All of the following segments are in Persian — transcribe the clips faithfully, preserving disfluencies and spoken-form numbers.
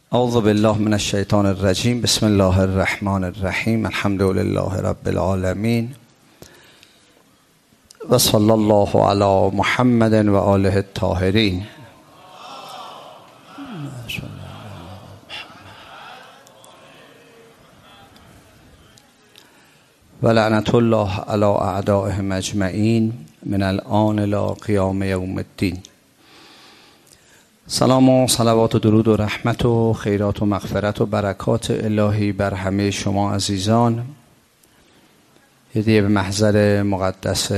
اعوذ بالله من الشیطان الرجیم. بسم الله الرحمن الرحیم. الحمد لله رب العالمین و صلی الله علی محمد و آله الطاهرین. و لعنت الله علی اعدائهم اجمعین من الآن الی قیام یوم الدین. سلام و صلوات و درود و رحمت و خیرات و مغفرت و برکات الهی بر همه شما عزیزان. هدیه به محضر مقدس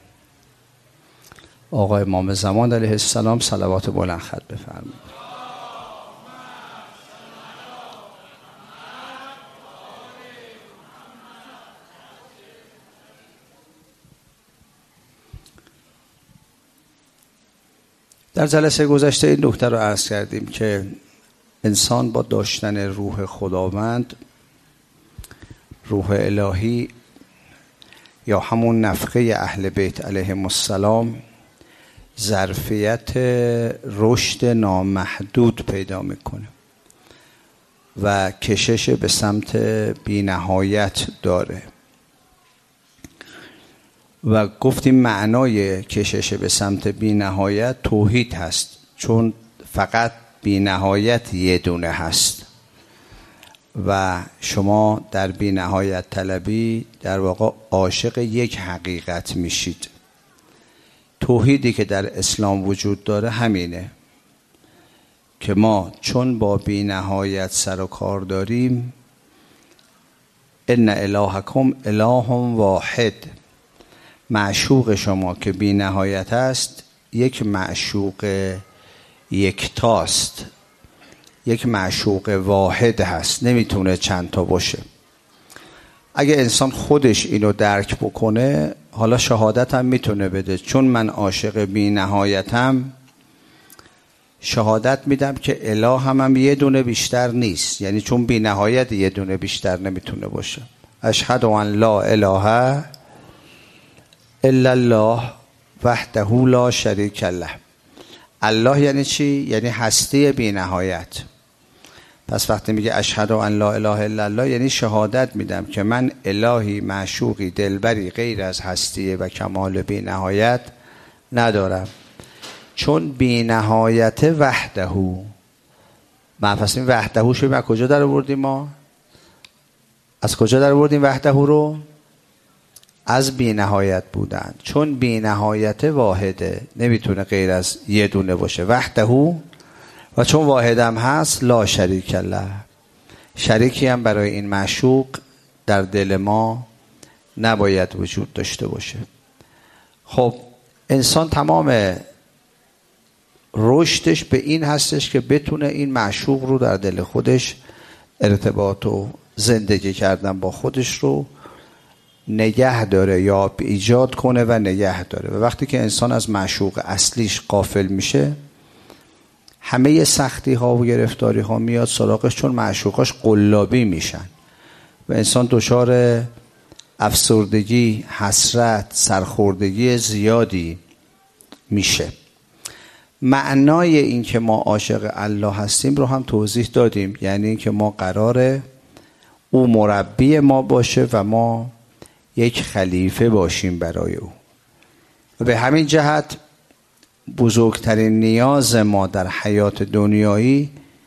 آقا امام زمان علیه السلام صلوات بلند خط بفرمایید. در جلسه گذشته این نکته رو عرض کردیم که انسان با داشتن روح خداوند، روح الهی یا همون نفخه اهل بیت علیهم السلام، ظرفیت رشد نامحدود پیدا میکنه و کشش به سمت بی‌نهایت داره. و گفتیم معنای کشش به سمت بی نهایت توحید هست، چون فقط بی نهایت یه دونه هست و شما در بی نهایت طلبی در واقع عاشق یک حقیقت میشید. توحیدی که در اسلام وجود داره همینه که ما چون با بی نهایت سر و کار داریم، ان الهکم اله واحد، معشوق شما که بی نهایت است یک معشوق یکتاست، یک معشوق واحد هست، نمیتونه چند تا باشه. اگه انسان خودش اینو درک بکنه، حالا شهادت هم میتونه بده، چون من عاشق بی نهایتم شهادت میدم که اله هم, هم یه دونه بیشتر نیست، یعنی چون بی نهایت یه دونه بیشتر نمیتونه باشه. اشهد ان لا اله الا الله وحده لا شریک له. الله یعنی چی؟ یعنی هستی بی نهایت. پس وقتی میگه اشهد ان لا اله الا الله، یعنی شهادت میدم که من الهی معشوقی دلبری غیر از هستی و کمال بی نهایت ندارم، چون بی نهایت وحده. من پس این وحده شو از کجا در آوردیم؟ ما از کجا در آوردیم وحده رو؟ از بی نهایت بودن، چون بی نهایت واحده، نمیتونه غیر از یه دونه باشه، وحده. و چون واحدم هست لا شریک له، شریکی هم برای این معشوق در دل ما نباید وجود داشته باشه. خب انسان تمام رشدش به این هستش که بتونه این معشوق رو در دل خودش، ارتباط و زندگی کردن با خودش رو نگه داره یا ایجاد کنه و نگه داره. و وقتی که انسان از معشوق اصلیش غافل میشه، همه سختی ها و گرفتاری ها میاد سراغش، چون معشوقاش قلابی میشن و انسان دچار افسردگی، حسرت، سرخوردگی زیادی میشه. معنای این که ما عاشق الله هستیم رو هم توضیح دادیم، یعنی این که ما قراره او مربی ما باشه و ما یک خلیفه باشیم برای او. و به همین جهت بزرگترین نیاز ما در حیات دنیایی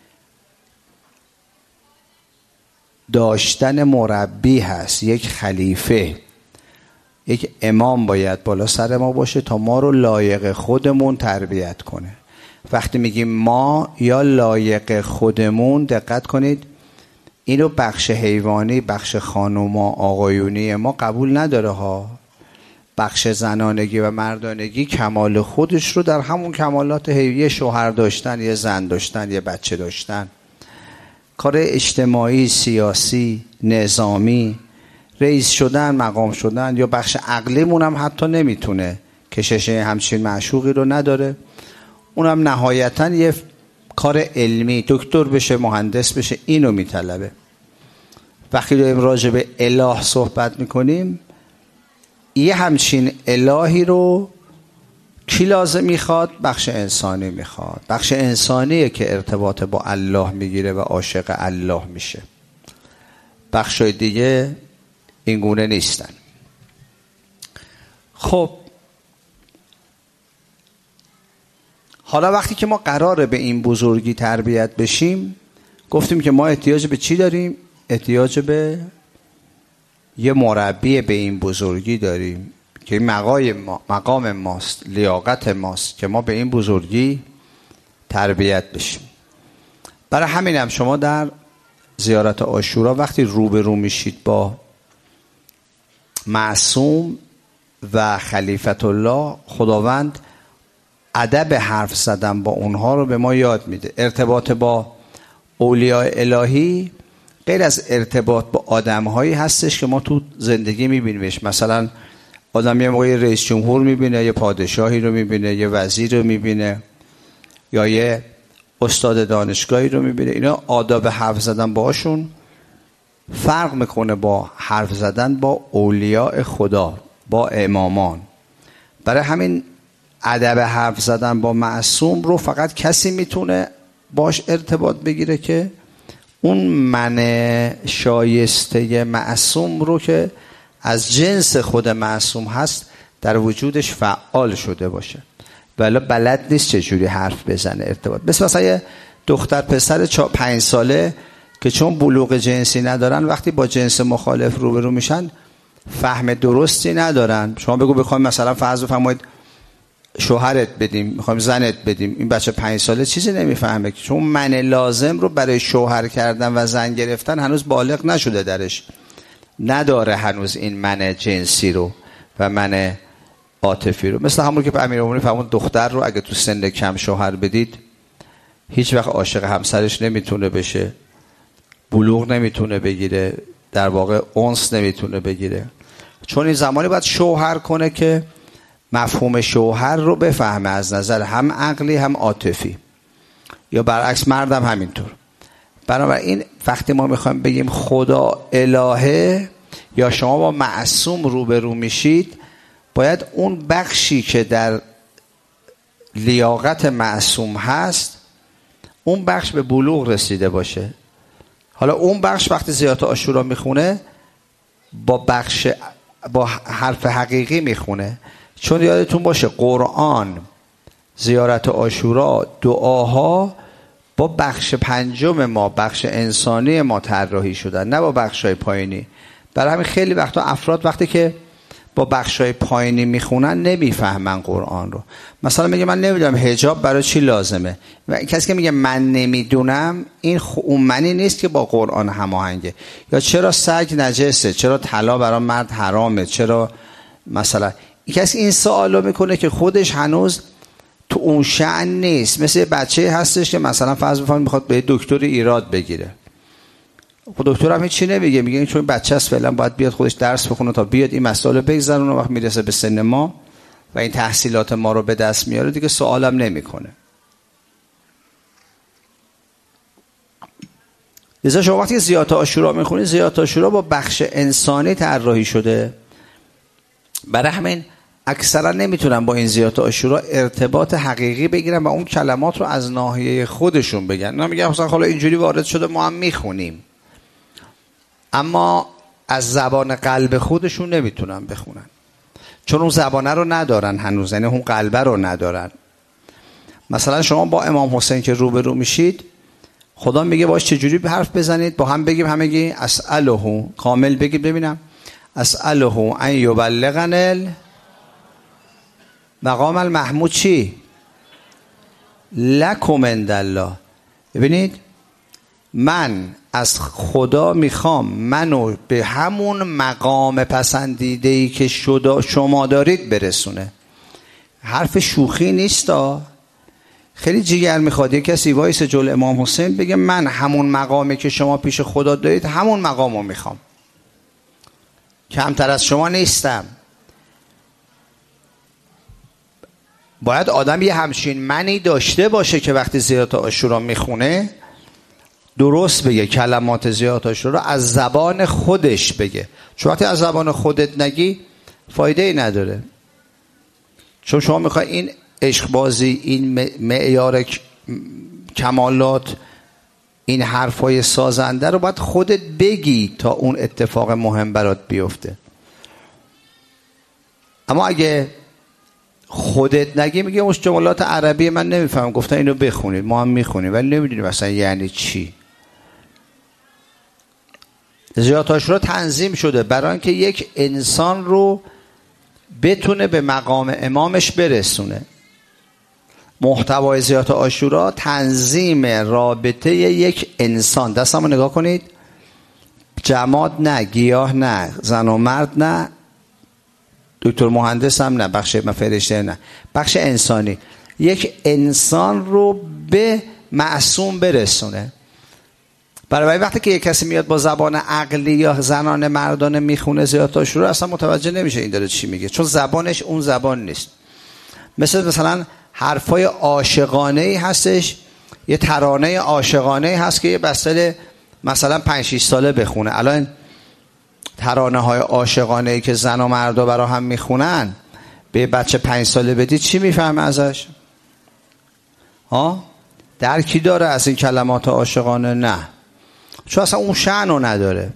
داشتن مربی هست، یک خلیفه، یک امام باید بالا سر ما باشه تا ما رو لایق خودمون تربیت کنه. وقتی میگیم ما یا لایق خودمون، دقت کنید اینو بخش حیوانی، بخش خانوما آقایونی ما قبول نداره ها. بخش زنانگی و مردانگی کمال خودش رو در همون کمالات حیوانی، شوهر داشتن، یه زن داشتن، یه بچه داشتن، کار اجتماعی، سیاسی، نظامی، رئیس شدن، مقام شدن، یا بخش عقلیمون هم حتی نمیتونه، کشش همچین معشوقی رو نداره. اونم نهایتاً یه کار علمی، دکتر بشه، مهندس بشه، اینو میطلبه. وقتی داریم راجع به اله صحبت میکنیم، یه همچین الهی رو کی لازم میخواد؟ بخش انسانی میخواد. بخش انسانیه که ارتباط با الله میگیره و عاشق الله میشه. بخشای دیگه این گونه نیستن. خب حالا وقتی که ما قراره به این بزرگی تربیت بشیم، گفتیم که ما احتیاج به چی داریم؟ احتیاج به یه مربی به این بزرگی داریم که مقام ما، مقام ماست، لیاقت ماست که ما به این بزرگی تربیت بشیم. برای همین هم شما در زیارت عاشورا وقتی روبرو میشید با معصوم و خلیفت الله، خداوند ادب حرف زدن با اونها رو به ما یاد میده. ارتباط با اولیاء الهی غیر از ارتباط با آدم‌هایی هستش که ما تو زندگی می‌بینیمش. مثلا آدم یه موقعی رئیس جمهور می‌بینه، یه پادشاهی رو می‌بینه، یه وزیر رو می‌بینه، یا یه استاد دانشگاهی رو می‌بینه. اینا آداب حرف زدن باهاشون فرق میکنه با حرف زدن با اولیاء خدا، با امامان. برای همین ادب حرف زدن با معصوم رو فقط کسی میتونه باش ارتباط بگیره که اون من شایسته معصوم رو که از جنس خود معصوم هست در وجودش فعال شده باشه، ولی بلد نیست چجوری حرف بزنه ارتباط. مثل مثلا یه دختر پسر پنج ساله که چون بلوغ جنسی ندارن وقتی با جنس مخالف روبرو میشن فهم درستی ندارن. شما بگو بخوایم مثلا فرض بفرمایید شوهرت بدیم، میخوایم زنت بدیم، این بچه پنج ساله چیزی نمیفهمه که چون من لازم رو برای شوهر کردن و زن گرفتن هنوز بالغ نشده، درش نداره هنوز این من جنسی رو و من عاطفی رو. مثل همون که به امیرالمومنین فرمود دختر رو اگه تو سن کم شوهر بدید هیچ وقت عاشق همسرش نمیتونه بشه، بلوغ نمیتونه بگیره، در واقع انس نمیتونه بگیره، چون این زمانی باید شوهر کنه که مفهوم شوهر رو بفهمه از نظر هم عقلی هم عاطفی، یا برعکس مردم همینطور. بنابراین وقتی ما میخوایم بگیم خدا الهه یا شما با معصوم روبرو میشید، باید اون بخشی که در لیاقت معصوم هست اون بخش به بلوغ رسیده باشه. حالا اون بخش وقتی زیارت عاشورا میخونه با بخش با حرف حقیقی میخونه، چون یادتون باشه قرآن، زیارت عاشورا، دعاها با بخش پنجم ما، بخش انسانی ما طراحی شدن، نه با بخشای پایینی. برای همین خیلی وقتا افراد وقتی که با بخشای پایینی میخونن نمیفهمن قرآن رو. مثلا میگه من نمیدونم حجاب برای چی لازمه، و کسی که میگه من نمیدونم این اون معنی نیست که با قرآن هماهنگه. یا چرا سگ نجسه، چرا طلا برای مرد حرامه، چرا مثلا کسی این سوالو میکنه که خودش هنوز تو اون شأن نیست. مثل بچه هستش که مثلا فرض بفرمایید میخواد به دکتر ایراد بگیره، خب دکتر هم هیچی نمیگه، میگه چون بچه است فعلا باید بیاد خودش درس بخونه تا بیاد این مسائل بگذرونه، وقت میرسه به سن ما و این تحصیلات ما رو به دست میاره دیگه سوالم نمیکنه. لذا شما وقتی زیارت عاشورا میخونید، زیارت عاشورا با بخش انسانی طراحی شده. برای همین اکثرا نمیتونن با این زیارت عاشورا ارتباط حقیقی بگیرن و اون کلمات رو از ناحیه خودشون بگن. نه میگن مثلا حالا اینجوری وارد شده ما هم میخونیم، اما از زبان قلب خودشون نمیتونن بخونن، چون اون زبانه رو ندارن هنوز، یعنی اون قلبه رو ندارن. مثلا شما با امام حسین که روبرو میشید، خدا میگه باش چجوری حرف بزنید، با هم بگیم، همگی اسأله، کامل بگید ببینم، اسأله ان یبلغن مقام المحمود چی؟ لکم عند الله. ببینید من از خدا میخوام منو به همون مقام پسندیده‌ای که شما دارید برسونه. حرف شوخی نیستا، خیلی جیگر میخواد یک کسی وایس جلوی امام حسین بگه من همون مقامی که شما پیش خدا دارید همون مقامو میخوام، کمتر از شما نیستم. باید آدم یه همچین منی داشته باشه که وقتی زیارت عاشورا میخونه درست بگه، کلمات زیارت عاشورا از زبان خودش بگه، چون وقتی از زبان خودت نگی فایده ای نداره. چون شما میخوای این عشق بازی، این معیار کمالات، این حرفای سازنده رو باید خودت بگی تا اون اتفاق مهم برات بیفته. اما اگه خودت نگی، میگه اون جملات عربی من نمیفهم، گفتن اینو بخونید، ما هم میخونیم ولی نمیدونیم مثلا یعنی چی. زیارت عاشورا تنظیم شده برای اینکه یک انسان رو بتونه به مقام امامش برسونه. محتوای زیارت عاشورا تنظیم رابطه یک انسان. دستمو نگاه کنید، جماد نه، گیاه نه، زن و مرد نه، دکتر مهندس هم نه، بخش فرشته نه، بخش انسانی. یک انسان رو به معصوم برسونه. برای وقتی که یک کسی میاد با زبان عقلی یا زنان مردانه میخونه زیارت عاشورا، اصلا متوجه نمیشه این داره چی میگه، چون زبانش اون زبان نیست. مثل مثلا حرفای عاشقانه‌ای هستش، یه ترانه عاشقانه‌ای هست که یه بسته مثلا پنج شش ساله بخونه. الان ترانه های عاشقانه‌ای که زن و مردا برا هم میخونن، به بچه پنج ساله بدید چی میفهمه ازش؟ ها؟ درکی داره از این کلمات عاشقانه؟ نه، چون اصلا اون شأن رو نداره.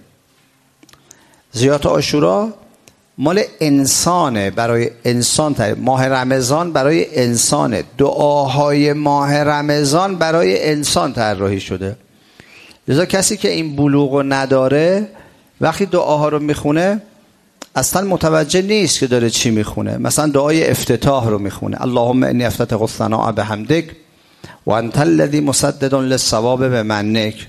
زیارت عاشورا مال انسانه، برای انسان تره. ماه رمضان برای انسانه، دعاهای ماه رمضان برای انسان طراحی شده. لذا کسی که این بلوغ رو نداره وقتی دعاها رو میخونه اصلا متوجه نیست که داره چی میخونه. مثلا دعای افتتاح رو میخونه، اللهم انی افتتح الثناء بحمدک و انت الذی مسدد للصواب بمنک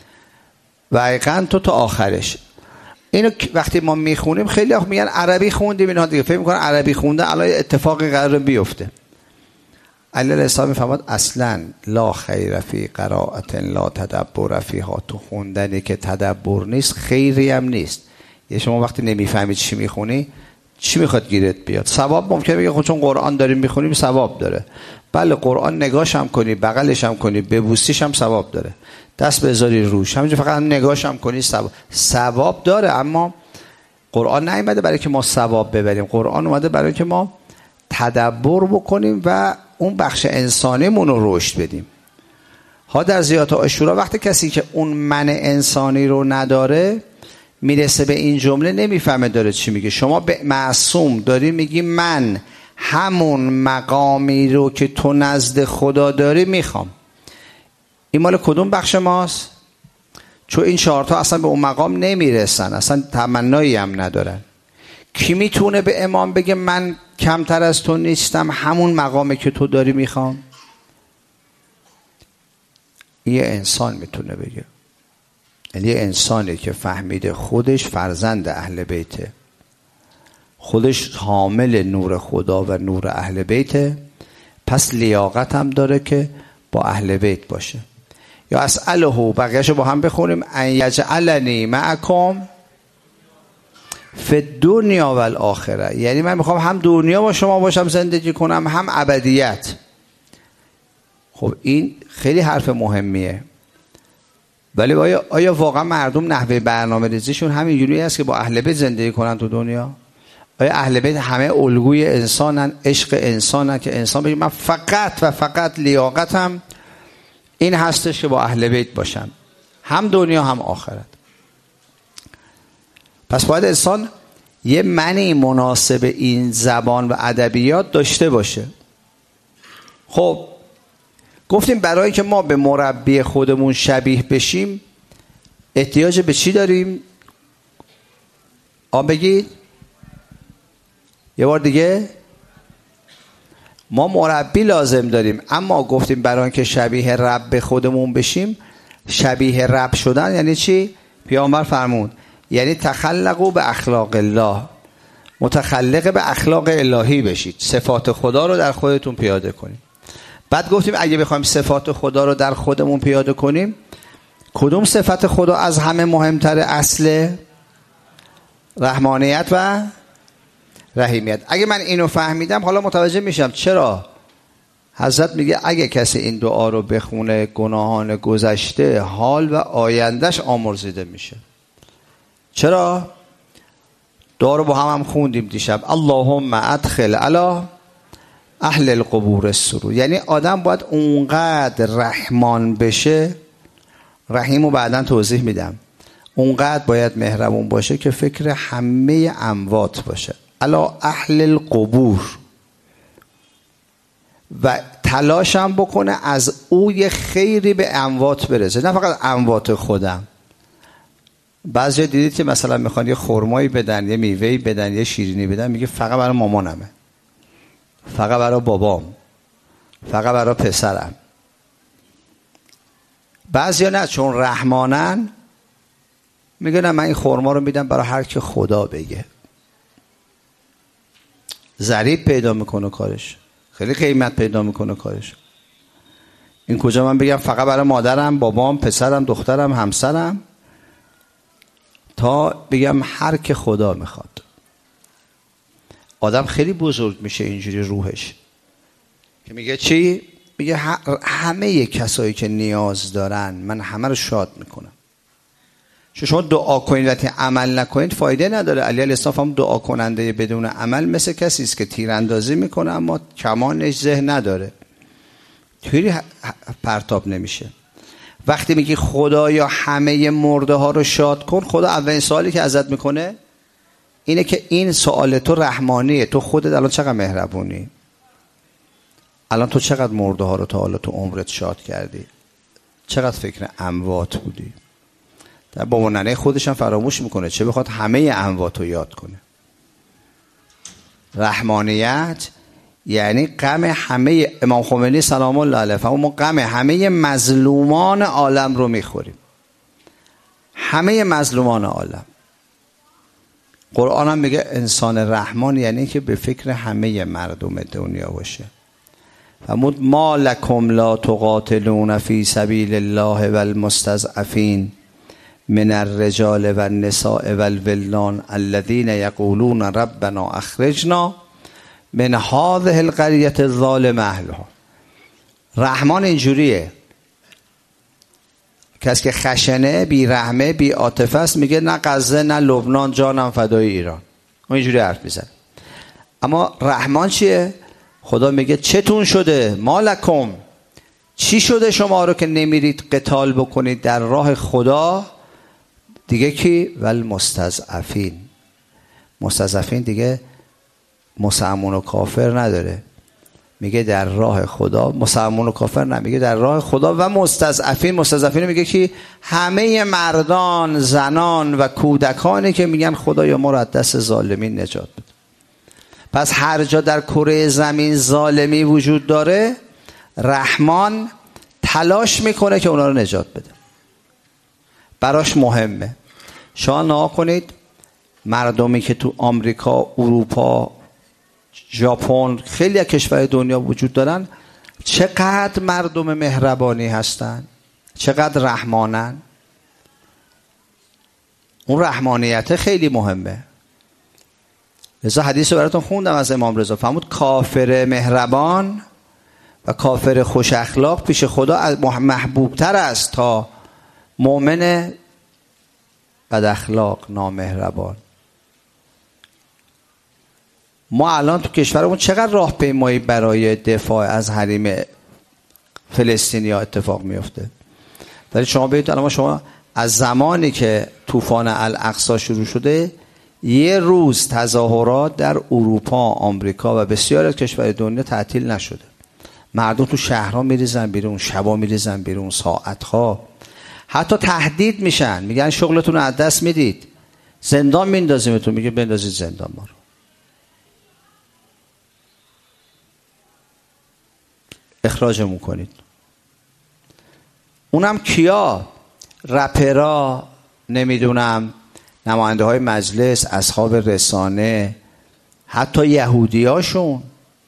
و ایقنت تا آخرش. اینو وقتی ما میخونیم خیلی ها میگن عربی خوندیم، اینا دیگه فکر میکنن عربی خونده الان اتفاقی قرار بیفته. علی الاسلام میفهمد اصلا لا خیر فی قرائت لا تدبر فیها. تو خوندنی که تدبر نیست خیری هم نیست. یه شما وقتی نمیفهمید چی میخونی، چی میخواد گیرت بیاد؟ ثواب ممکنه بگه خب چون قرآن داریم میخونیم ثواب داره. بله، قرآن نگاش هم کنی، بغلش هم کنی، ببوسیش هم ثواب داره، دست بذاری روش، همینجوری فقط نگاش هم کنی ثواب ثواب داره. اما قرآن نیومده برای که ما ثواب ببریم، قرآن اومده برای که ما تدبر بکنیم و اون بخش انسانیمون رو رشد بدیم. ها در زیارت عاشورا وقتی کسی که اون من انسانی رو نداره میرسه به این جمله نمیفهمه داره چی میگه. شما به معصوم داری میگی من همون مقامی رو که تو نزد خدا داری میخوام. این مال کدوم بخش ماست؟ چون این چهارتا اصلا به اون مقام نمیرسن، اصلا تمنایی هم ندارن. کی میتونه به امام بگه من کمتر از تو نیستم، همون مقامی که تو داری میخوام؟ یه انسان میتونه بگه. یه انسانی که فهمیده خودش فرزند اهل بیته، خودش حامل نور خدا و نور اهل بیته، پس لیاقت هم داره که با اهل بیت باشه. یا اسأله، بقیه‌شو با هم بخونیم، ان یجعلنی معکم فی الدنیا و الاخره. یعنی من میخوام هم دنیا با شما باشم زندگی کنم، هم ابدیت. خب این خیلی حرف مهمیه. ولی آیا, آیا واقعا مردم نحوه برنامه ریزیشون همین جوری است که با اهل بیت زندگی کنن تو دنیا؟ آیا اهل بیت همه الگوی انسانن، عشق انسانن که انسان بگه من فقط و فقط لیاقتم این هستش که با اهل بیت باشم، هم دنیا هم آخرت؟ پس باید انسان یه معنی مناسب این زبان و ادبیات داشته باشه. خب گفتیم برای که ما به مربی خودمون شبیه بشیم احتیاج به چی داریم؟ آن بگید یه بار دیگه. ما مربی لازم داریم، اما گفتیم برای که شبیه رب خودمون بشیم، شبیه رب شدن یعنی چی؟ پیامبر فرمود یعنی تخلقوا به اخلاق الله، متخلق به اخلاق الهی بشید، صفات خدا رو در خودتون پیاده کنید. بعد گفتیم اگه بخوایم صفات خدا رو در خودمون پیاده کنیم، کدوم صفت خدا از همه مهمتر؟ اصل رحمانیت و رحیمیت. اگه من اینو فهمیدم حالا متوجه میشم چرا حضرت میگه اگه کسی این دعا رو بخونه گناهان گذشته حال و آیندهش آمرزیده میشه. چرا؟ دعا رو با هم هم خوندیم دیشب. اللهم ادخل علی اهل القبور السرور، یعنی آدم باید اونقدر رحمان بشه، رحیم رو بعداً توضیح میدم، اونقدر باید مهربون باشه که فکر همه اموات باشه، الا اهل القبور، و تلاش هم بکنه از او یه خیری به اموات برسه، نه فقط اموات خودم. بعضی دیدید که مثلا میخوان یه خرمایی بدن، یه میوهی بدن، یه شیرینی بدن، میگه فقط برای مامانمه، فقط برای بابام، فقط برای پسرم. بعضیا نه، چون رحمانن میگه نه من این خرما رو میدم برای هر که خدا بگه. ضریب پیدا میکنه کارش، خیلی قیمت پیدا میکنه کارش. این کجا من بگم فقط برای مادرم، بابام، پسرم، دخترم، همسرم، تا بگم هر که خدا میخواد. آدم خیلی بزرگ میشه اینجوری روحش که میگه چی؟ میگه همه کسایی که نیاز دارن من همه رو شاد میکنم. چون شما دعا کنید وقتی عمل نکنید فایده نداره. علی علیه السلام هم دعا کننده بدون عمل مثل کسی است که تیراندازی میکنه اما کمانش ذهن نداره، توی پرتاب نمیشه. وقتی میگی خدایا همه مرده ها رو شاد کن، خدا اولین سوالی که ازت میکنه اینه که این سوال تو رحمانیه، تو خودت الان چقدر مهربونی، الان تو چقدر مرده ها رو تا حالا تو عمرت شاد کردی، چقدر فکر اموات بودی. در بابا ننه خودش هم فراموش میکنه، چه بخواد همه اموات رو یاد کنه. رحمانیت یعنی غم همه، امام خمینی سلام الله علیه ما غم همه مظلومان عالم رو میخوریم، همه مظلومان عالم. قرآن هم میگه انسان رحمان یعنی که به فکر همه مردم دنیا باشه. فرمود ما لکم لا تقاتلون فی سبیل الله والمستضعفین من الرجال والنساء والولدان الذين یقولون ربنا اخرجنا من هذه القرية الظالم اهلها. رحمان اینجوریه، کسی که خشنه، بی رحمه، بی عاطفه است میگه نه غزه نه لبنان، جانم فدای ایران. اون اینجوری حرف میزنه. اما رحمان چیه؟ خدا میگه چتون شده؟ مالکم، چی شده شما رو که نمیرید قتال بکنید در راه خدا؟ دیگه کی؟ والمستضعفین. مستضعفین دیگه مسلمان و کافر نداره، میگه در راه خدا. مسلمان و کافر نمیگه، در راه خدا. و مستضعفین، مستضعفین میگه کی؟ همه مردان، زنان و کودکانی که میگن خدایا ما رو از دست ظالمین نجات بده. پس هر جا در کره زمین ظالمی وجود داره، رحمان تلاش میکنه که اونا رو نجات بده، براش مهمه. شما نگاه کنید مردمی که تو آمریکا، اروپا، ژاپن، خیلی از کشورهای دنیا وجود دارن، چقدر مردم مهربانی هستن، چقدر رحمانن. اون رحمانیت خیلی مهمه. لذا حدیث رو براتون خوندم از امام رضا، فرمود کافر مهربان و کافر خوش اخلاق پیش خدا محبوب تر است تا مؤمن بد اخلاق نامهربان. ما الان تو کشورمون چقدر راهپیمایی برای دفاع از حریم فلسطینیا اتفاق میفته. ولی شما ببینید الان شما از زمانی که طوفان الاقصی شروع شده، یه روز تظاهرات در اروپا، آمریکا و بسیاری از کشورهای دنیا تعطیل نشده. مردم تو شهرها میریزن بیرون، شبا میریزن بیرون، ساعتها. حتی تهدید میشن، میگن شغلتون رو از دست میدید، زندان میندازیمتون. میگه بندازید زندان ما رو. اخراجمون کنید. اونم کیا؟ رپرا، نمیدونم نماینده های مجلس، اصحاب رسانه، حتی یهودی هاشون،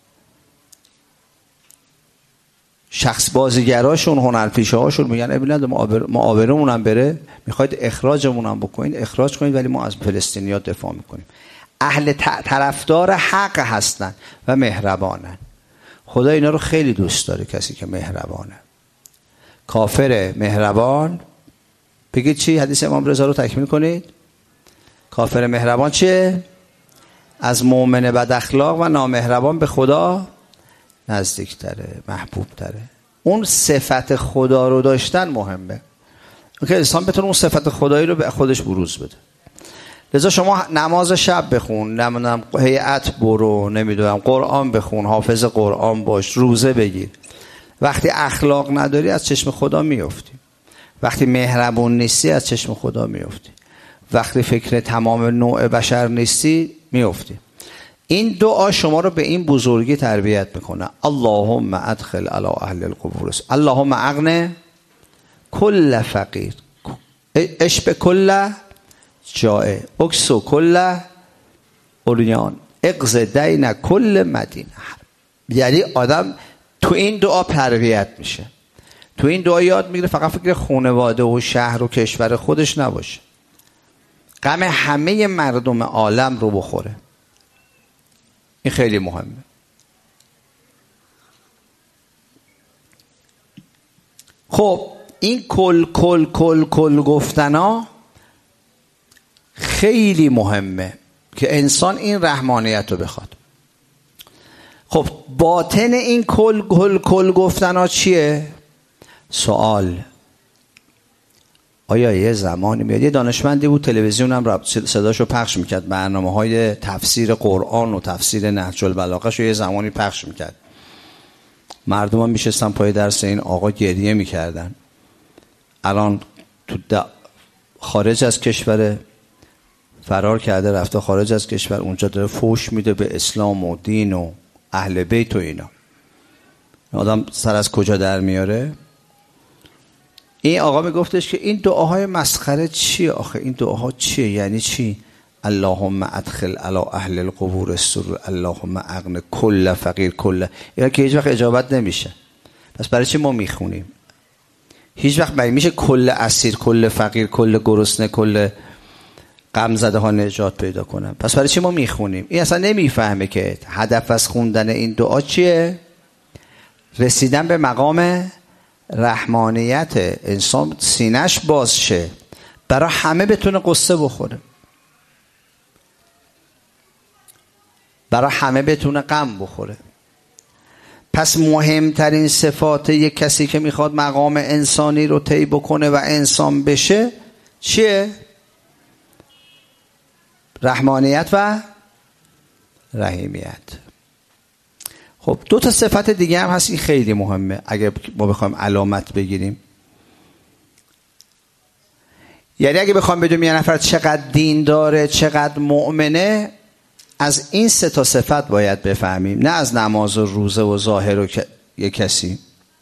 شخص بازیگراشون، هنرپیشه هاشون میگن ابن ما آبرمون هم بره، میخواید اخراجمون هم بکنید، اخراج کنید، ولی ما از فلسطینیا دفاع میکنیم. اهل طرفدار حق هستن و مهربانن. خدا اینا رو خیلی دوست داره، کسی که مهربانه. کافر مهربان، بگید چی؟ حدیث امام رضا رو تکمیل کنید. کافر مهربان چیه؟ از مؤمن بد اخلاق و نامهربان به خدا نزدیک تره، محبوب تره. اون صفت خدا رو داشتن مهمه که انسان بتونه اون صفت خدایی رو به خودش بروز بده. لذا شما نماز شب بخون، نمیدونم هیئت برو، نمیدونم قرآن بخون، حافظ قرآن باش، روزه بگیر. وقتی اخلاق نداری از چشم خدا میافتی. وقتی مهربون نیستی از چشم خدا میافتی. وقتی فکر تمام نوع بشر نیستی میافتی. این دعا شما رو به این بزرگی تربیت میکنه. اللهم ادخل علی اهل القبور، اللهم اغن کل فقیر، اشب کل جائع، اکسو کل اوریان، اقض دین کل مدین. یعنی آدم تو این دعا تربیت میشه، تو این دعا یاد میگیره فقط فکر خانواده و شهر و کشور خودش نباشه، غم همه مردم عالم رو بخوره. این خیلی مهمه. خب این کل کل کل کل گفتنا خیلی مهمه که انسان این رحمانیت رو بخواد. خب باطن این کل کل کل گفتنا چیه؟ سوال. آیا یه زمانی میاد، یه دانشمندی بود تلویزیونم را صداشو پخش میکرد، برنامه های تفسیر قرآن و تفسیر نهج البلاغه شو یه زمانی پخش میکرد، مردم هم میشستن پای درس این آقا گریه میکردن. الان تو خارج از کشور، فرار کرده رفته خارج از کشور، اونجا داره فوش میده به اسلام و دین و اهل بیت و اینا. آدم سر از کجا در میاره؟ این آقا میگفتش که این دعاهای مسخره چیه آخه؟ این دعاها چیه؟ یعنی چی؟ اللهم ادخل علی اهل القبور السرور، اللهم اغن کل فقیر کل. اینا که هیچ وقت اجابت نمیشه. پس برای چی ما میخونیم؟ هیچ وقت برای میشه کل اسیر، کل فقیر، کل گرسنه، کل غم زده ها نجات پیدا کنن؟ پس برای چی ما میخونیم؟ این اصلا نمیفهمه که هدف از خوندن این دعا چیه؟ رسیدن به مقام رحمانیت، انسان سینش باز شه، برای همه بتونه قصه بخوره، برای همه بتونه غم بخوره. پس مهمترین صفات یک کسی که میخواد مقام انسانی رو طی بکنه و انسان بشه چیه؟ رحمانیت و رحیمیت. خب دو تا صفت دیگه هم هست، این خیلی مهمه اگه ما بخوایم علامت بگیریم. یعنی اگه بخوایم بدونیم یه نفر چقدر دین داره، چقدر مؤمنه، از این سه تا صفت باید بفهمیم، نه از نماز و روزه و ظاهر و یه کسی.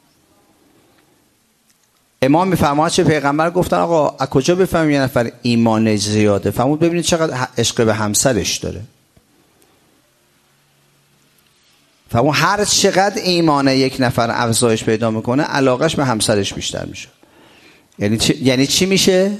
امام میفرماید چه پیغمبر گفتن آقا از کجا بفهمیم یه نفر ایمانش زیاده؟ فرمود ببینید چقدر عشق به همسرش داره. فرمود هر چقدر ایمان یک نفر افزایش پیدا میکنه، علاقش به همسرش بیشتر میشه. یعنی چی؟ یعنی چی میشه؟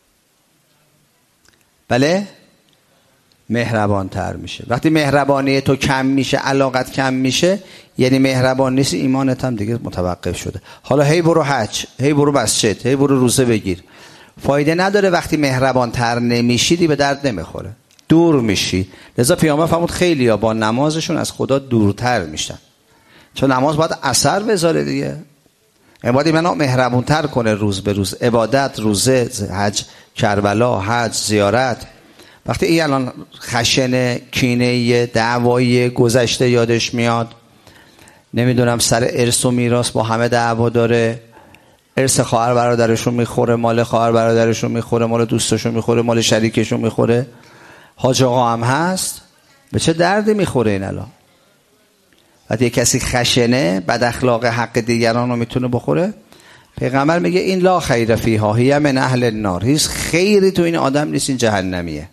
بله؟ مهربان تر میشه. وقتی مهربانی تو کم میشه، علاقت کم میشه، یعنی مهربان نیستی، ایمانت هم دیگه متوقف شده. حالا هی برو حج، هی برو مسجد، هی برو روزه بگیر، فایده نداره. وقتی مهربان تر نمیشی دی به درد نمیخوره، دور میشی. لذا پیامبر فرمود خیلیا با نمازشون از خدا دورتر میشن، چون نماز باید اثر بذاره دیگه. عبادی منو مهربون تر کنه روز به روز، عبادت، روزه، حج، کربلا، حج، زیارت. وقتی این الان خشن، کینه، دعوایی گذشته یادش میاد، نمیدونم سر ارث و میراث با همه دعوا داره، ارث خواهر برادرشون میخوره، مال خواهر برادرشون میخوره، مال دوستشون میخوره، مال شریکشون میخوره، حاج آقا هم هست، به چه دردی میخوره این الان؟ وقتی کسی خشنه، بد اخلاق، حق دیگران رو میتونه بخوره، پیغمبر میگه این لا خیر فیها هی من اهل النار، هیچ خیری تو این آدم نیست، این جهنمیه.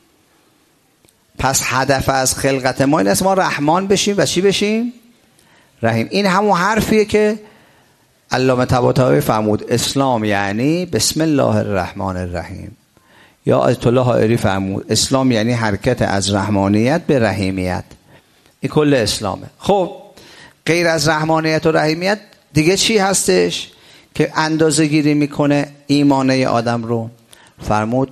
پس هدف از خلقت ما این است ما رحمان بشیم و چی بشیم؟ رحیم. این همون حرفیه که علامه طباطبایی فرمود اسلام یعنی بسم الله الرحمن الرحیم، یا آیت الله حائری فرمود اسلام یعنی حرکت از رحمانیت به رحیمیت. این کل اسلامه. خب غیر از رحمانیت و رحیمیت دیگه چی هستش که اندازه گیری میکنه ایمانه آدم رو؟ فرمود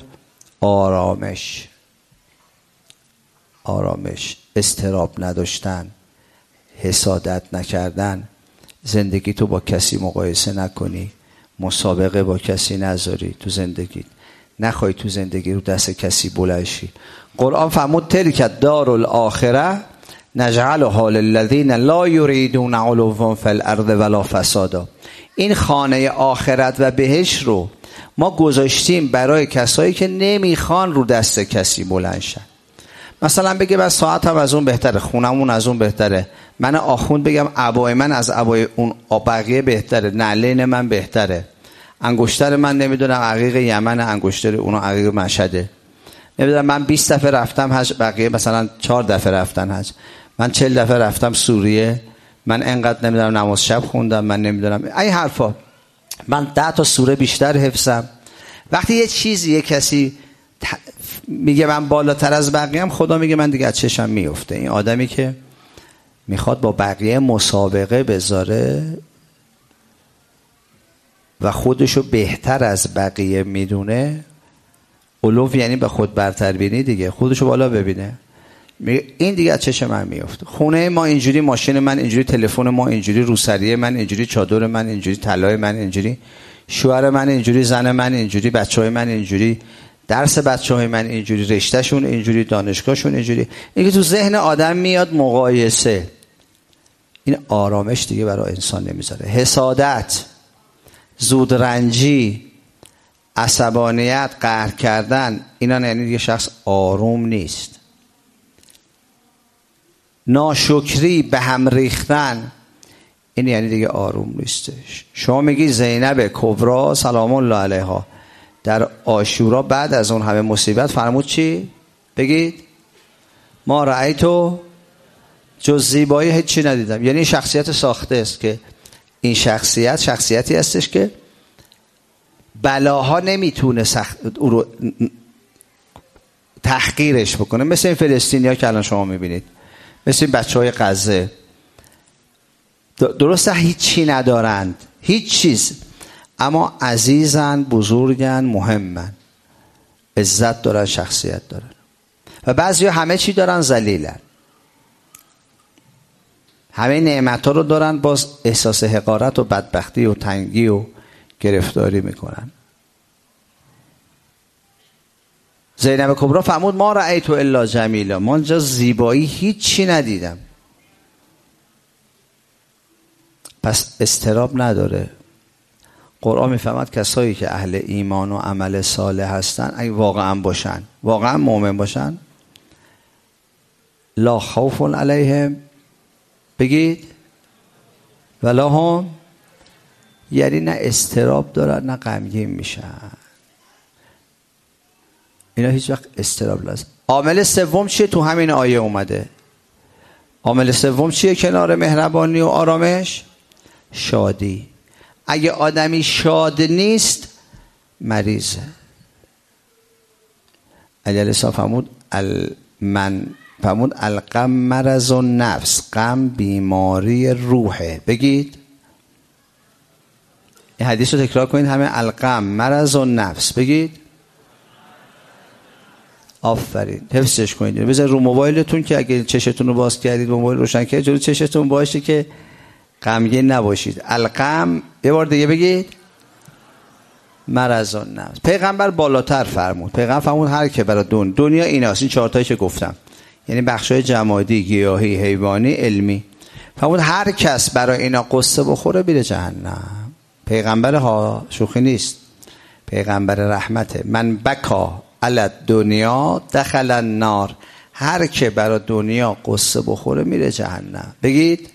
آرامش، آرامش، استراب نداشتن، حسادت نکردن، زندگی تو با کسی مقایسه نکنی، مسابقه با کسی نذاری تو زندگی، نخوای تو زندگی رو دست کسی بلند شی. قرآن فرمود تلک دار الاخره نجعلها للذین لا یریدون علوا فی الارض ولا فسادا. این خانه آخرت و بهشت رو ما گذاشتیم برای کسایی که نمیخوان رو دست کسی بلند شن. مثلا بگه بس ساعتم از اون بهتره، خونمون از اون بهتره، من آخوند بگم عبای من از عبای اون بقیه بهتره، نعلین من بهتره، انگشتر من نمیدونم عقیق یمن، انگشتر اونو عقیق مشهده، نمیدونم من بیست دفعه رفتم حج، بقیه مثلا چهار دفعه رفتن حج، من چهل دفعه رفتم سوریه، من انقدر نمیدونم نماز شب خوندم، من نمیدونم این حرفا، من ده تا سوره بیشتر حفظم. وقتی یه چیزی یه کسی میگه من بالاتر از بقیه هم، خدا میگه من دیگه از چشم میفته. این آدمی که میخواد با بقیه مسابقه بذاره و خودشو بهتر از بقیه میدونه، علو یعنی به خود برتر بینی دیگه، خودشو بالا ببینه، این دیگه از چشم من میفته. خونه ما اینجوری، ماشین من اینجوری، تلفن ما اینجوری، روسریه من اینجوری، چادر من اینجوری، طلای من اینجوری، شوهر من اینجوری، زن من اینجوری، بچهای من اینجوری، درس بچهای من اینجوری، رشتهشون اینجوری، دانشگاهشون اینجوری. این که تو ذهن آدم میاد مقایسه، این آرامش دیگه برای انسان نمیذاره. حسادت، زودرنجی، عصبانیت، قهر کردن، اینا یعنی دیگه شخص آروم نیست. ناشکری، به هم ریختن، این یعنی دیگه آروم نیستش. شما میگی زینب کبرا سلام الله علیها در عاشورا بعد از اون همه مصیبت فرمود چی؟ بگید ما رأیتو جز زیبایی هیچی ندیدم. یعنی شخصیت ساخته است که این شخصیت شخصیتی هستش که بلاها نمیتونه سخت او رو تحقیرش بکنه، مثل این فلسطینی ها که الان شما میبینید، مثل این بچه های غزه. درسته هیچی ندارند، هیچ چیز، اما عزیزن، بزرگن، مهمن، عزت دارن، شخصیت دارن. و بعضی ها همه چی دارن، ذلیلن، همه نعمت ها رو دارن، باز احساس حقارت و بدبختی و تنگی و گرفتاری میکنن. زینب کبرا فرمود ما رأیتو الا جمیلا، من جز زیبایی هیچی ندیدم. پس استراب نداره. قرآن میفهمد کسایی که اهل ایمان و عمل صالح هستن، اگه واقعا باشن، واقعا مؤمن باشن، لا خوف علیهم، بگید ولا هم، یعنی نه استراب دارن نه غمگین میشن. اینا هیچ وقت استراب لازم. عامل سوم چیه تو همین آیه اومده؟ عامل سوم چیه کنار مهربانی و آرامش؟ شادی. اگه آدمی شاد نیست مریضه. علی السلام فرمود من فرمود الغم مرض النفس، غم بیماری روحه. بگید این حدیث رو تکرار کنید همه، الغم مرض النفس، بگید آفرین، حفظش کنید، بذار رو موبایلتون که اگه چشتون رو باز کردید موبایل روشن کردید جلوی چشتون باشه که غمگین نباشید. الغم، یه بار دیگه بگید مرض النفس. پیغمبر بالاتر فرمود، پیغمبر فرمود هر که برای دون دنیا ایناست، این چهار تایی که گفتم، یعنی بخشای جمادی، گیاهی، حیوانی، علمی، فرمود هر کس برای اینا قصه بخوره بیره جهنم. پیغمبر ها شوخی نیست، پیغمبر رحمته. من بکا علی دنیا دخل النار، هر که برای دنیا قصه بخوره میره جهنم. بگید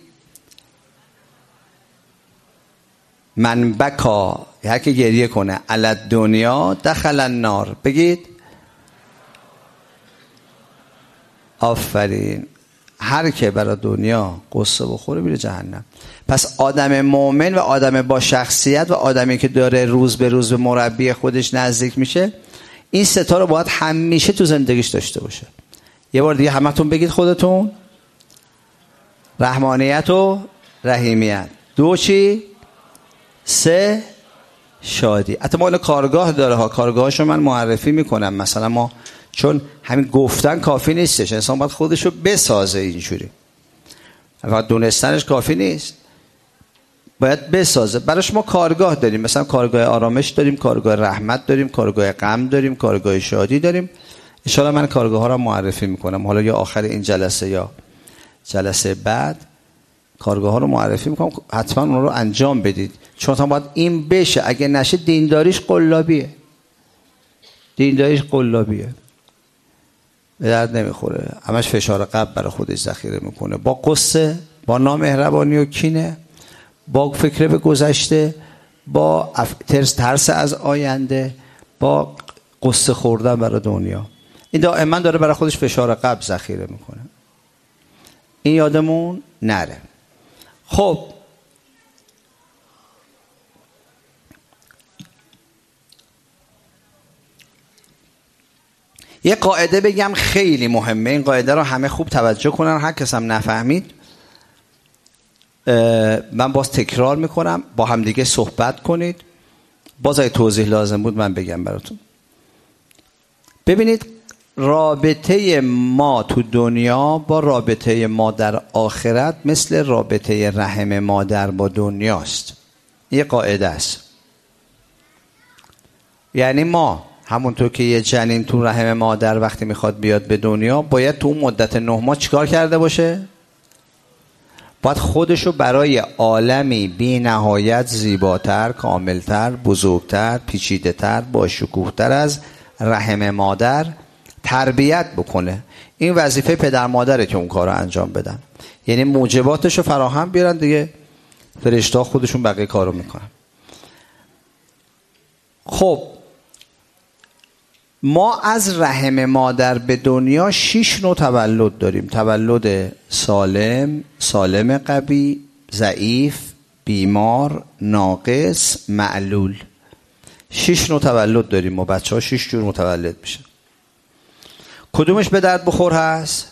من بکا، هر که گریه کنه، علی دنیا دخل النار، بگید آفرین، هر که برای دنیا قصه بخوره میره جهنم. پس آدم مؤمن و آدم با شخصیت و آدمی که داره روز به روز به مربی خودش نزدیک میشه، این ستا رو باید همیشه تو زندگیش داشته باشه. یه بار دیگه همتون بگید خودتون، رحمانیت و رحیمیت. دو چی؟ سه شادی. حتی ما کارگاه داره ها، کارگاهاشو من معرفی میکنم. مثلا ما چون همین گفتن کافی نیستش، انسان باید خودشو بسازه اینجوری. فقط دونستنش کافی نیست، باید بسازه. براش ما کارگاه داریم، مثلا کارگاه آرامش داریم، کارگاه رحمت داریم، کارگاه غم داریم، کارگاه شادی داریم. ان شاء الله من کارگاه ها رو معرفی میکنم، حالا یا آخر این جلسه یا جلسه بعد کارگاه ها رو معرفی میکنم، حتما اون رو انجام بدید، چون تا باید این بشه. اگه نشه دینداریش قلابیه، دینداریش قلابیه، به درد نمیخوره، همش فشار قلب برای خودش ذخیره میکنه، با قصه، با نامهربانی و کینه، با فکر به گذشته، با ترس ترس از آینده، با قصه خوردن برای دنیا. این دائما داره برای خودش فشار قلب ذخیره میکنه. این یادمون نره. خب یه قاعده بگم خیلی مهمه، این قاعده رو همه خوب توجه کنن، هر کس هم نفهمید من باز تکرار میکنم، با هم دیگه صحبت کنید، باز اگه توضیح لازم بود من بگم براتون. ببینید رابطه ما تو دنیا با رابطه ما در آخرت مثل رابطه رحم مادر با دنیاست. یه قاعده است. یعنی ما همونطور که یه جنین تو رحم مادر وقتی میخواد بیاد به دنیا، باید تو اون مدت نه ماه چیکار کرده باشه؟ باید خودشو برای عالمی بی نهایت زیباتر، کاملتر، بزرگتر، پیچیده‌تر، با شکوه‌تر از رحم مادر تربیت بکنه. این وظیفه پدر مادره که اون کار رو انجام بدن، یعنی موجباتش رو فراهم بیارن دیگه، فرشته خودشون بقیه کارو میکنن. خب ما از رحم مادر به دنیا شش نوع تولد داریم: تولد سالم، سالم قوی، ضعیف، بیمار، ناقص، معلول. شش نوع تولد داریم ما بچه ها، شش جور متولد میشن. کدومش به درد بخور هست؟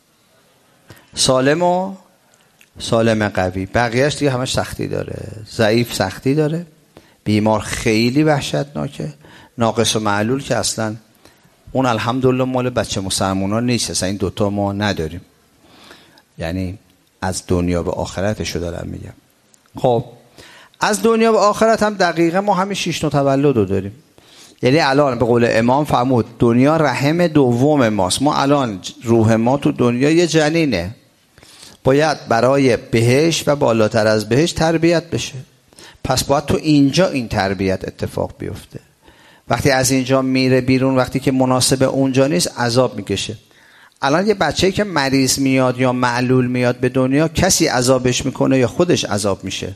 سالم و سالم قوی. بقیهش دیگه همش سختی داره. ضعیف سختی داره، بیمار خیلی وحشتناکه، ناقص و معلول که اصلا اون الحمدلله مال بچه مسلمونا نیست، اصلا این دوتا ما نداریم، یعنی از دنیا به آخرتشو دارم میگم. خب از دنیا به آخرت هم دقیقا ما همین شش نوع تولد رو داریم. یعنی الان به قول امام فرمود دنیا رحم دوم ماست. ما الان روح ما تو دنیا یه جنینه، باید برای بهشت و بالاتر از بهشت تربیت بشه. پس باید تو اینجا این تربیت اتفاق بیفته. وقتی از اینجا میره بیرون، وقتی که مناسب اونجا نیست، عذاب میکشه. الان یه بچه‌ای که مریض میاد یا معلول میاد به دنیا، کسی عذابش میکنه یا خودش عذاب میشه؟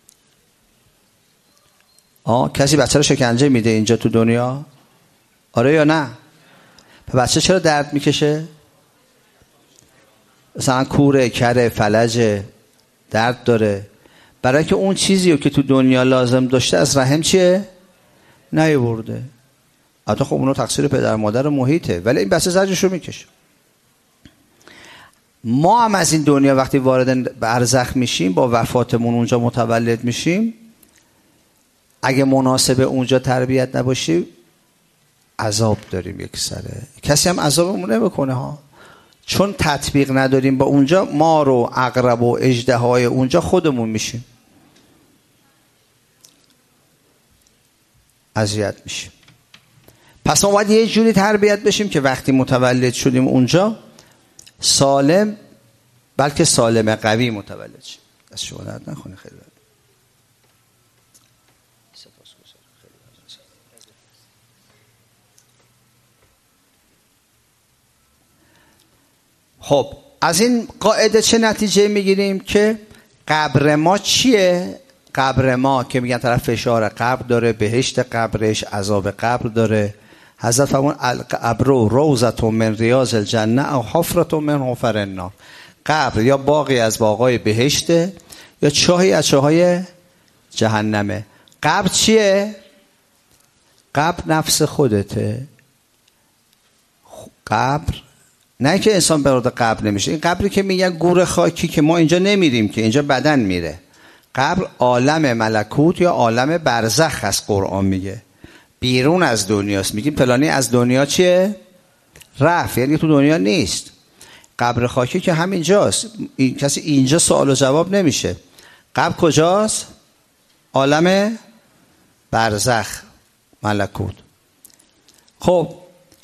آه کسی بچه رو شکنجه میده اینجا تو دنیا؟ آره یا نه؟ بچه چرا درد میکشه؟ مثلا کوره، کره، فلجه، درد داره، برای که اون چیزی رو که تو دنیا لازم داشته از رحم چیه؟ نیاورده. البته خب اونو تقصیر پدر مادر و محیطه، ولی این بچه زجرشو میکشه. ما هم از این دنیا وقتی وارد برزخ میشیم، با وفاتمون اونجا متولد میشیم، اگه مناسب اونجا تربیت نباشی عذاب داریم یک سره. کسی هم عذابمون نمیکنه ها، چون تطبیق نداریم با اونجا، ما رو عقرب و اژدهای اونجا خودمون میشیم، اذیت میشیم. پس ما باید یه جوری تربیت بشیم که وقتی متولد شدیم اونجا سالم، بلکه سالم قوی متولد شیم. از شما درد نکنه. خیلی بد. خب از این قاعده چه نتیجه میگیریم؟ که قبر ما چیه؟ قبر ما که میگن طرف فشار قبر داره، بهشت قبرش، عذاب قبر داره. حضرت فرمون القبر روضة من ریاض الجنه او حفرة من حفر النار. قبر یا باغی از باغای بهشته یا چاهی از چاهای جهنمه. قبر چیه؟ قبر نفس خودته. قبر نه که انسان برات قبر نمیشه. این قبری که میگن گور خاکی که ما اینجا نمیریم، که اینجا بدن میره. قبر عالم ملکوت یا عالم برزخ هست. قرآن میگه بیرون از دنیاست. میگیم فلانی از دنیا چیه؟ رفت، یعنی تو دنیا نیست. قبر خاکی که همینجاست. این کسی اینجا سوال و جواب نمیشه. قبر کجاست؟ عالم برزخ، ملکوت. خب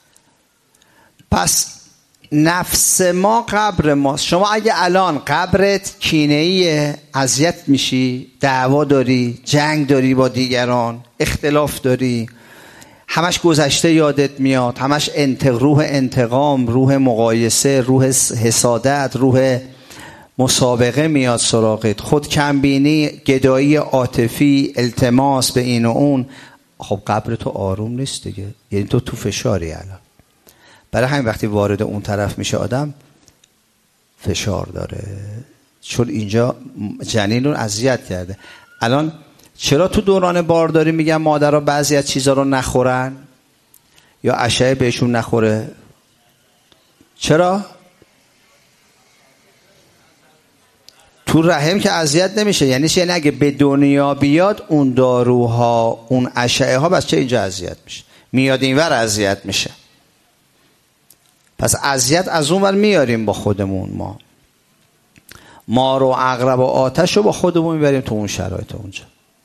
پس نفس ما قبر ماست. شما اگه الان قبرت کینه‌ایه، اذیت میشی، دعوا داری، جنگ داری با دیگران، اختلاف داری، همش گذشته یادت میاد، همش انتق... روح انتقام، روح مقایسه، روح حسادت، روح مسابقه میاد سراغت، خود کمبینی، گدایی عاطفی، التماس به این و اون. خب قبر تو آروم نیست دیگه، یعنی تو تو فشاری الان. برای همین وقتی وارد اون طرف میشه آدم فشار داره، چون اینجا جنین رو اذیت کرده. الان چرا تو دوران بارداری میگن مادرها بعضی از چیزا رو نخورن یا اشعه بهشون نخوره؟ چرا؟ تو رحم که اذیت نمیشه. یعنی چه؟ یعنی اگه به دنیا بیاد اون داروها، اون اشعه ها، بس چه اینجا اذیت میشه، میاد اینور اذیت میشه. پس اذیت از اون ور میاریم با خودمون. ما ما رو عقرب و آتش رو با خودمون میبریم تو اون شرایط اونجا.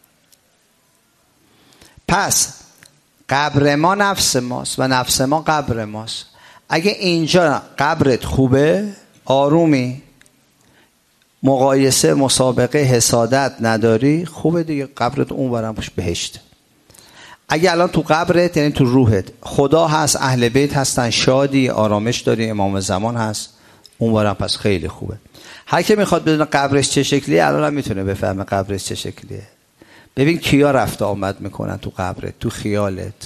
پس قبر ما نفس ماست و نفس ما قبر ماست. اگه اینجا قبرت خوبه، آرومی، مقایسه، مسابقه، حسادت نداری، خوبه دیگه، قبرت اون ورم بهشت. اگه الان تو قبرت، یعنی تو روحت، خدا هست، اهل بیت هستن، شادی، آرامش داری، امام زمان هست، اون ورم پس خیلی خوبه. هر کی میخواد بدونه قبرش چه شکلیه الان هم میتونه بفهمه قبرش چه شکلیه. ببین کیا رفت آمد میکنن تو قبرت، تو خیالت.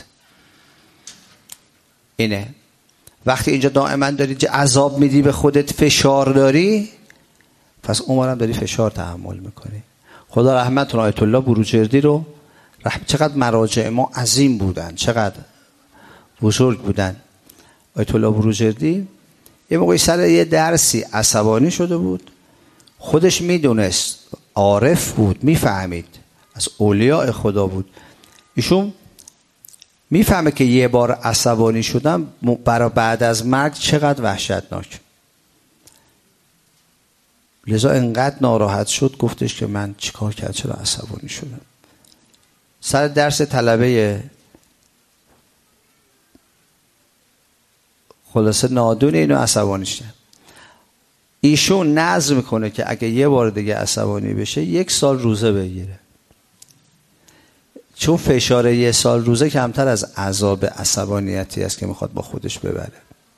اینه وقتی اینجا دائما داری عذاب میدی به خودت، فشار داری، پس اونورم داری فشار تحمل میکنی. خدا رحمت کنه آیت الله بروجردی رو، رحم، چقدر مراجع ما عظیم بودن، چقدر بزرگ بودن. آیت الله بروجردی یه موقعی سر یه درسی عصبانی شده بود، خودش میدونست، عارف بود، میفهمید، از اولیاء خدا بود. ایشون میفهمه که یه بار عصبانی شدن برای بعد از مرگ چقدر وحشتناک. لذا انقدر ناراحت شد، گفتش که من چیکار کردم، چرا عصبانی شدم. سر درس طلبه خلاصه نادون اینو عصبانی شدن. ایشون نظر میکنه که اگه یه بار دیگه عصبانی بشه یک سال روزه بگیره، چون فشار یه سال روزه کمتر از عذاب عصبانیتی است که میخواد با خودش ببره.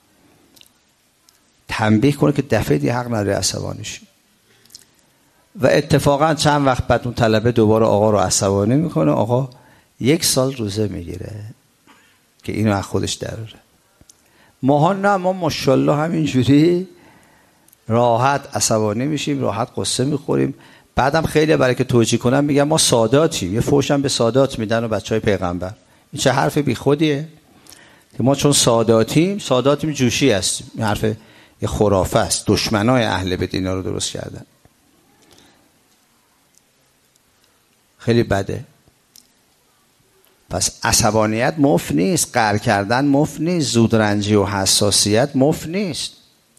تنبیه کنه که دفعه دیگه حق نداره عصبانی شه. و اتفاقا چند وقت بعد اون طلبه دوباره آقا رو عصبانی میکنه، آقا یک سال روزه میگیره که اینو از خودش دراره. ماها نه، ما ماشاءالله همینجوری راحت عصبانی میشیم، راحت قصه میخوریم. بعدم خیلی برای که توجیه کنم میگن ما ساداتیم، یه فوشم به سادات میدن و بچهای پیغمبر. این چه حرف بی خودیه که ما چون ساداتیم، ساداتیم جوشی هستیم. این حرف یه خرافه است، دشمنای اهل بیت اینا رو درست کردن. خیلی بده. پس عصبانیت مفت نیست، قهر کردن مفت نیست، زودرنجی و حساسیت مفت نیست.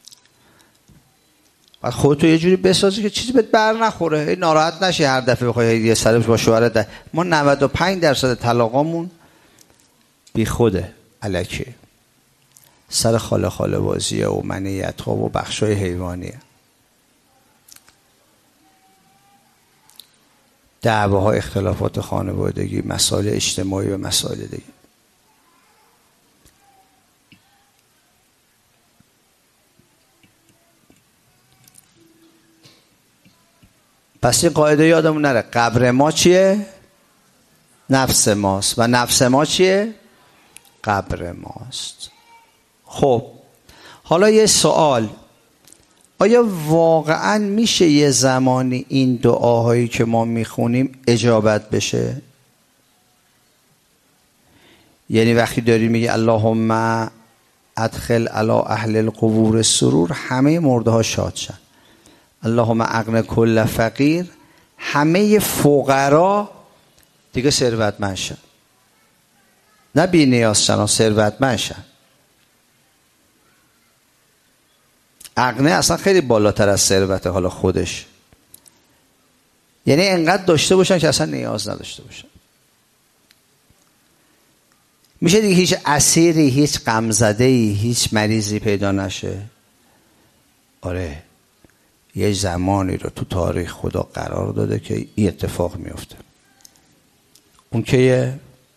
بعد خودتو یه جوری بسازی که چیزی بهت بر نخوره، ناراحت نشی هر دفعه بخوای یه سر با شوهرت. ما نود و پنج درصد طلاقامون بی خوده، الکی، سر خاله خاله بازیه و منیت ها و بخشای حیوانیه، دعواها، اختلافات خانوادگی، مسائل اجتماعی و مسائل دیگه. پس این قاعده یادمون نره، قبر ما چیه؟ نفس ماست و نفس ما چیه؟ قبر ماست. خب حالا یه سوال، آیا واقعا میشه یه زمانی این دعاهایی که ما میخونیم اجابت بشه؟ یعنی وقتی داری میگی اللهم ادخل علی اهل القبور السرور، همه مرده ها شاد شن. اللهم اغن کل فقیر، همه فقرا دیگه ثروتمند شن، نه بی‌نیاز شن، ثروتمند شن. اغنه اصلا خیلی بالاتر از ثروت حالا خودش، یعنی انقدر داشته باشن که اصلا نیاز نداشته باشن. میشه دیگه هیچ اسیری، هیچ غمزده‌ای، هیچ مریضی پیدا نشه. آره یه زمانی رو تو تاریخ خدا قرار داده که این اتفاق میفته. اون که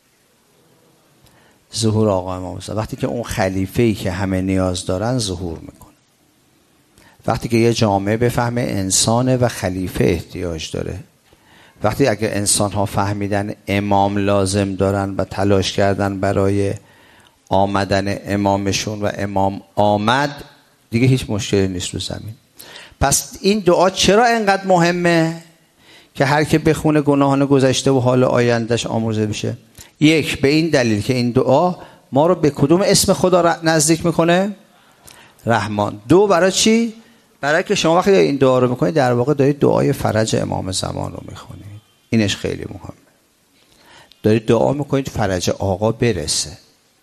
ظهور آقا امام زمان، وقتی که اون خلیفه‌ای که همه نیاز دارن ظهور میکنه، وقتی که یه جامعه بفهمه انسانه و خلیفه احتیاج داره، وقتی اگه انسان ها فهمیدن امام لازم دارن و تلاش کردن برای آمدن امامشون و امام آمد، دیگه هیچ مشکلی نیست رو زمین. پس این دعا چرا انقدر مهمه که هر که بخونه گناهان گذشته و حال آیندهش آمرزه بشه؟ یک، به این دلیل که این دعا ما رو به کدوم اسم خدا نزدیک میکنه؟ رحمان. دو، برای چی؟ برای که شما وقتی این دعا رو میکنید در واقع دارید دعای فرج امام زمان رو میخونید. اینش خیلی مهمه. دارید دعا میکنید فرج آقا برسه.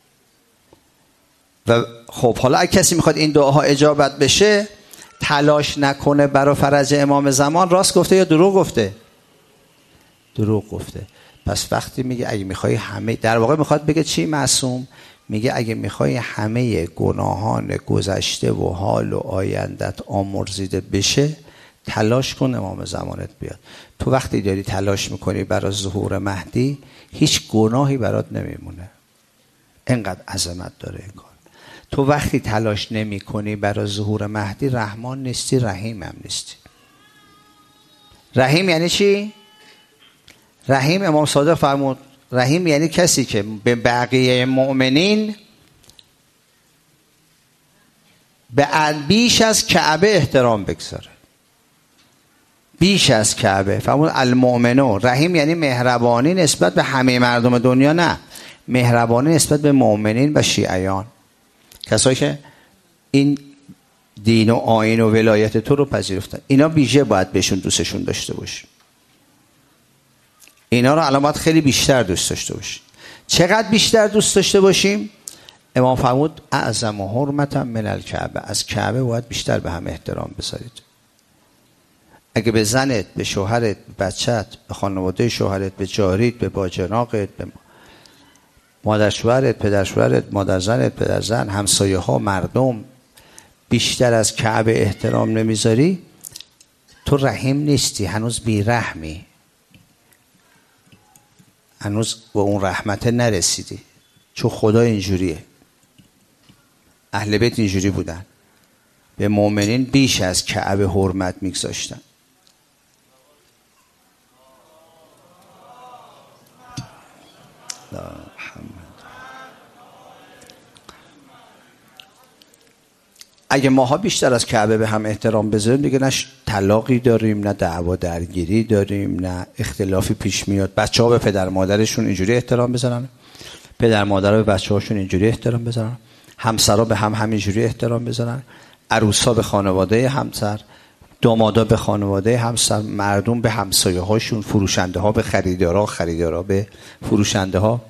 و خب حالا اگه کسی میخواد این دعاها اجابت بشه تلاش نکنه برای فرج امام زمان، راست گفته یا دروغ گفته؟ دروغ گفته. پس وقتی میگه اگه میخوای همه، در واقع میخواد بگه چی معصوم؟ میگه اگه میخوای همه گناهان گذشته و حال و آیندت آمرزیده بشه تلاش کن امام زمانت بیاد. تو وقتی داری تلاش میکنی برای ظهور مهدی هیچ گناهی برات نمیمونه، انقدر عظمت داره این کار. تو وقتی تلاش نمی کنی برای ظهور مهدی رحمان نیستی، رحیم هم نیستی. رحیم یعنی چی؟ رحیم امام صادق فرمود رحیم یعنی کسی که به بقیه مؤمنین به بیش از کعبه احترام بگذاره. بیش از کعبه. فرمود المؤمنون. رحیم یعنی مهربانی نسبت به همه مردم دنیا، نه، مهربانی نسبت به مؤمنین و شیعیان، کسایی که این دین و آیین و ولایت تو رو پذیرفتن. اینا بیشه باید بهشون دوستشون داشته باشی. اینا رو الان باید خیلی بیشتر دوست داشته باشیم. چقدر بیشتر دوست داشته باشیم؟ امام فرمود اعظم حرمتا من الکعبه. از کعبه باید بیشتر به هم احترام بذارید. اگه به زنت، به شوهرت، به بچت، به خانواده شوهرت، به جاریت، به باجناقت، به مادر شوهرت، پدر شوهرت، مادر زنت، پدر زن، همسایه ها، مردم بیشتر از کعبه احترام نمیذاری، تو رحیم نیستی، هنوز بیرحمی، هنوز با اون رحمت نرسیدی. چون خدا اینجوریه، اهل بیت اینجوری بودن، به مؤمنین بیش از کعبه حرمت میگذاشتن. اگه ماها بیشتر از کعبه به هم احترام بذاریم دیگه نه طلاقی داریم، نه دعوا درگیری داریم، نه اختلافی پیش میاد. بچه ها به پدر مادرشون اینجوری احترام بذارن، پدر مادر به بچه هاشون اینجوری احترام بذارن، همسرا به هم همینجوری احترام بذارن، عروسا به خانواده همسر، دامادا به خانواده همسر، مردم به همسایه هاشون، فروشنده ها به خریدارا، خریدارا به فروشنده ها،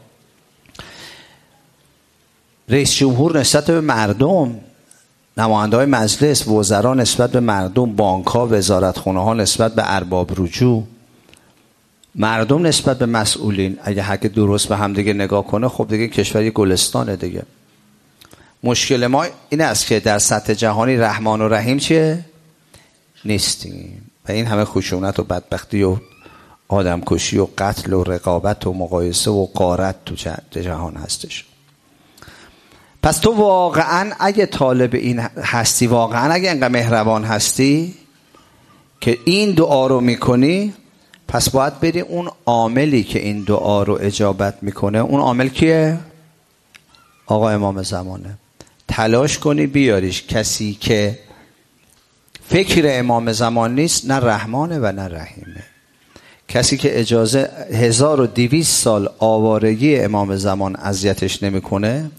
رئیس جمهور نسبت به مردم، نماینده های مجلس، وزرا نسبت به مردم، بانک ها، وزارتخانه ها نسبت به ارباب رجوع، مردم نسبت به مسئولین. اگه هر که درست به هم دیگه نگاه کنه خب دیگه کشور گلستانه دیگه. مشکل ما این است که در سطح جهانی رحمان و رحیم چیه؟ نیستیم. و این همه خشونت و بدبختی و آدمکشی و قتل و رقابت و مقایسه و غارت تو جهان هستش. پس تو واقعا اگه طالب این هستی، واقعا اگه انقدر مهربان هستی که این دعا رو میکنی، پس باید بری اون عاملی که این دعا رو اجابت میکنه. اون عامل کیه؟ آقا امام زمانه. تلاش کنی بیاریش. کسی که فکر امام زمان نیست نه رحمانه و نه رحیمه. کسی که اجازه هزار و دویست سال آوارگی امام زمان اذیتش نمیکنه،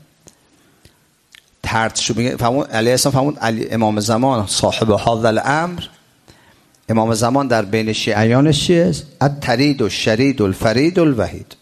ترتشو میگه. فهمون علیه السلام، فهمون علی امام زمان صاحب هذا الامر. امام زمان در بین شیعیانش چیه؟ الترید و شرید و الفرید و الوحید.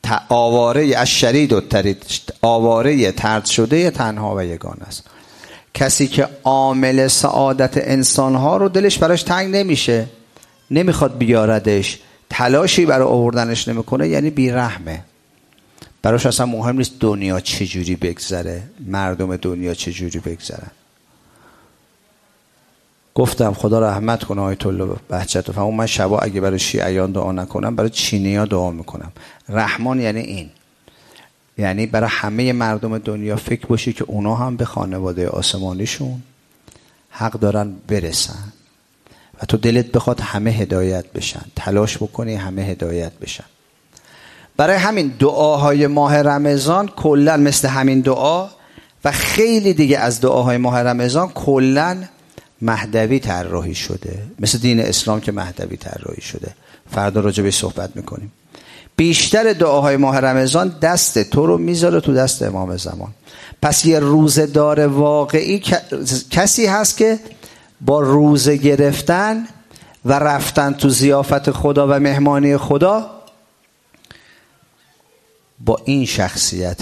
آواره الشرید و الترید، آواره ترد شده تنها و یگانه است. کسی که عامل سعادت انسانها رو دلش براش تنگ نمیشه، نمیخواد بیاردش، تلاشی برای آوردنش نمیکنه، یعنی بیرحمه. براش اصلا مهم نیست دنیا چجوری بگذره، مردم دنیا چجوری بگذرن. گفتم خدا رحمت کنه آیت الله بهجت فرمود من شبا اگه برای شیعیان دعا نکنم برای چینی‌ها دعا میکنم. رحمان یعنی این، یعنی برای همه مردم دنیا فکر باشی که اونا هم به خانواده آسمانیشون حق دارن برسن و تو دلت بخواد همه هدایت بشن، تلاش بکنی همه هدایت بشن. برای همین دعاهای ماه رمضان کلا مثل همین دعا و خیلی دیگه از دعاهای ماه رمضان کلا مهدوی طراحی شده، مثل دین اسلام که مهدوی طراحی شده. فردا راجع بهش صحبت میکنیم. بیشتر دعاهای ماه رمضان دست تو رو میذاره تو دست امام زمان. پس یه روزه‌دار واقعی کسی هست که با روزه گرفتن و رفتن تو ضیافت خدا و مهمانی خدا با این شخصیت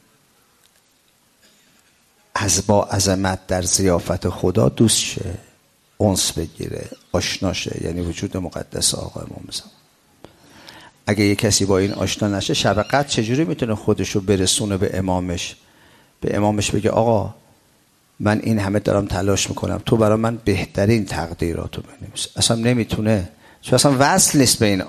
از با عظمت در ضیافت خدا دوست شه، انس بگیره، آشنا شه، یعنی وجود مقدس آقا امام زمان. اگه یه کسی با این آشنا نشه، شب قدر چجوری میتونه خودشو برسونه به امامش؟ به امامش بگه آقا من این همه دارم تلاش میکنم، تو برای من بهترین تقدیراتو بنویس. اصلا نمیتونه، چون اصلا وصل نیست به این